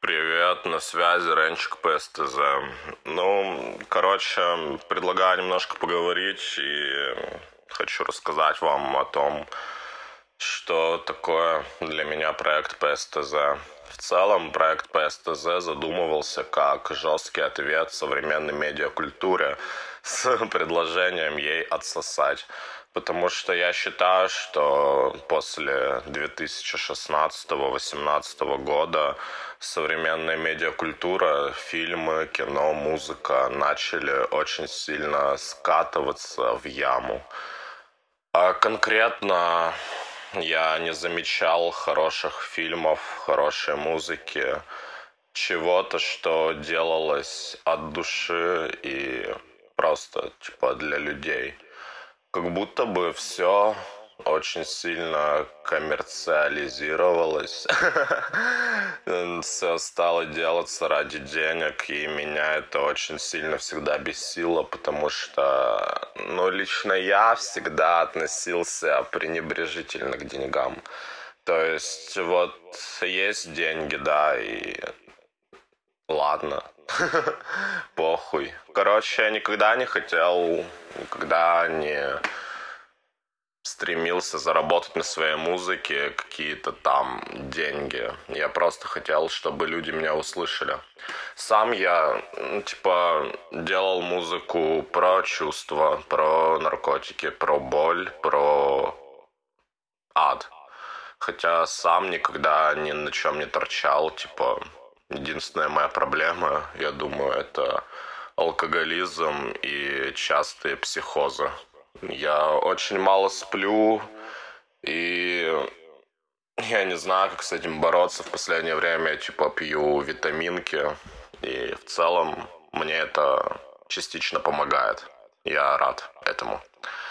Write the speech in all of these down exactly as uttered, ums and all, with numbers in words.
Привет, на связи Ренчик ПСТЗ. Ну, короче, предлагаю немножко поговорить и хочу рассказать вам о том, что такое для меня проект ПСТЗ. В целом, проект ПСТЗ задумывался как жесткий ответ современной медиакультуре с предложением ей отсосать. Потому что я считаю, что после две тысячи шестнадцатого-восемнадцатого года современная медиакультура, фильмы, кино, музыка начали очень сильно скатываться в яму. А конкретно я не замечал хороших фильмов, хорошей музыки, чего-то, что делалось от души и просто типа для людей. Как будто бы все очень сильно коммерциализировалось. Все стало делаться ради денег, и меня это очень сильно всегда бесило, потому что, ну, лично я всегда относился пренебрежительно к деньгам. То есть, вот, есть деньги, да, и ладно, похуй. Короче, я никогда не хотел, никогда не стремился заработать на своей музыке какие-то там деньги. Я просто хотел, чтобы люди меня услышали. Сам я, ну, типа, делал музыку про чувства, про наркотики, про боль, про ад. Хотя сам никогда ни на чем не торчал, типа, единственная моя проблема, я думаю, это алкоголизм и частые психозы. Я очень мало сплю, и я не знаю, как с этим бороться. В последнее время я, типа, пью витаминки, и в целом мне это частично помогает. Я рад этому.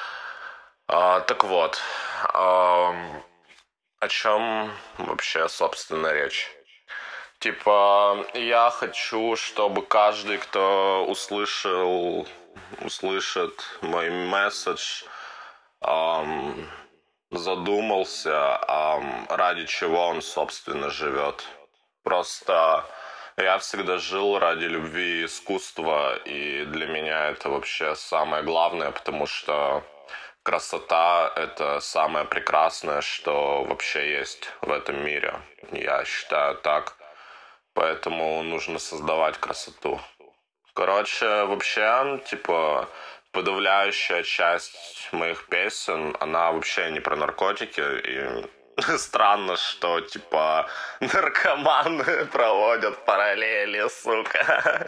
А, так вот, а, о чем вообще, собственно, речь? Типа, я хочу, чтобы каждый, кто услышал, услышит мой месседж, эм, задумался, эм, ради чего он, собственно, живет. Просто я всегда жил ради любви и искусства, и для меня это вообще самое главное, потому что красота — это самое прекрасное, что вообще есть в этом мире. Я считаю так. Поэтому нужно создавать красоту. Короче, вообще, типа, подавляющая часть моих песен, она вообще не про наркотики. И странно, что, типа, наркоманы проводят параллели, сука,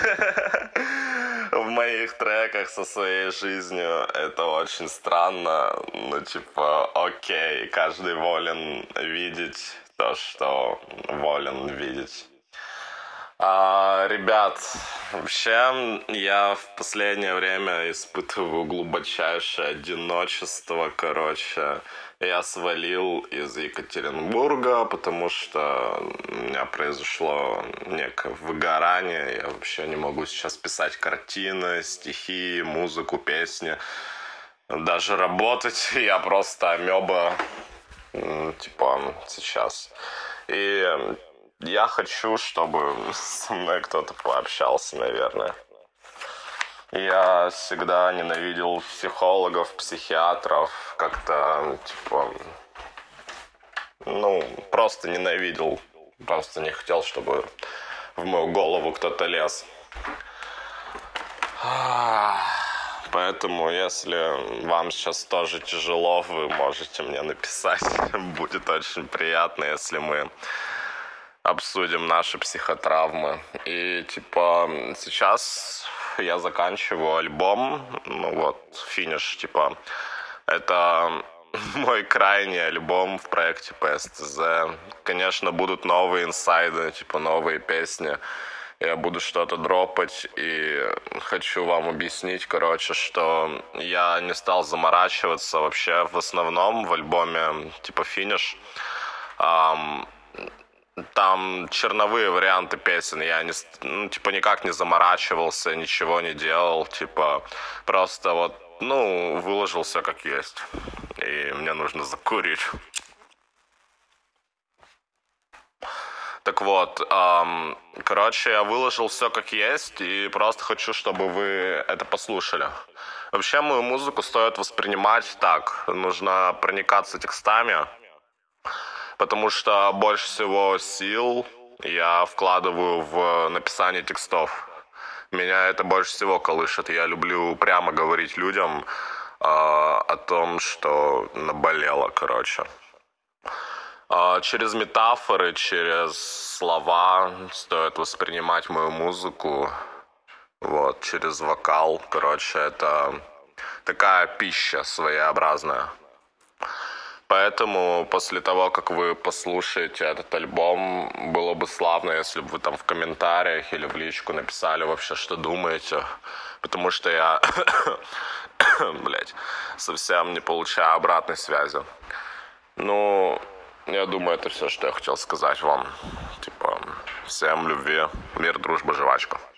в моих треках со своей жизнью. Это очень странно. Ну, типа, окей, каждый волен видеть то, что волен видеть. А, ребят, вообще я в последнее время испытываю глубочайшее одиночество, короче. Я свалил из Екатеринбурга, потому что у меня произошло некое выгорание. Я вообще не могу сейчас писать картины, стихи, музыку, песни. Даже работать я просто амеба, типа, сейчас. И я хочу, чтобы со мной кто-то пообщался, наверное. Я всегда ненавидел психологов, психиатров, как-то, типа, ну, просто ненавидел. Просто не хотел, чтобы в мою голову кто-то лез. Поэтому, если вам сейчас тоже тяжело, вы можете мне написать. Будет очень приятно, если мы обсудим наши психотравмы. И, типа, сейчас я заканчиваю альбом. Ну вот, финиш, типа. Это мой крайний альбом в проекте ПСТЗ. Конечно, будут новые инсайды, типа, новые песни. Я буду что-то дропать, и хочу вам объяснить, короче, что я не стал заморачиваться вообще в основном в альбоме, типа, финиш. Там черновые варианты песен, я не, ну, типа, никак не заморачивался, ничего не делал, типа, просто вот, ну, выложил все как есть. И мне нужно закурить. Так вот, эм, короче, я выложил все как есть и просто хочу, чтобы вы это послушали. Вообще мою музыку стоит воспринимать так. Нужно проникаться текстами, потому что больше всего сил я вкладываю в написание текстов. Меня это больше всего колышет. Я люблю прямо говорить людям э, о том, что наболело, короче. Э, через метафоры, через слова стоит воспринимать мою музыку. Вот, через вокал, короче, это такая пища своеобразная. Поэтому после того, как вы послушаете этот альбом, было бы славно, если бы вы там в комментариях или в личку написали вообще, что думаете. Потому что я, блять, совсем не получаю обратной связи. Ну, я думаю, это все, что я хотел сказать вам. Типа, всем любви, мир, дружба, жвачка.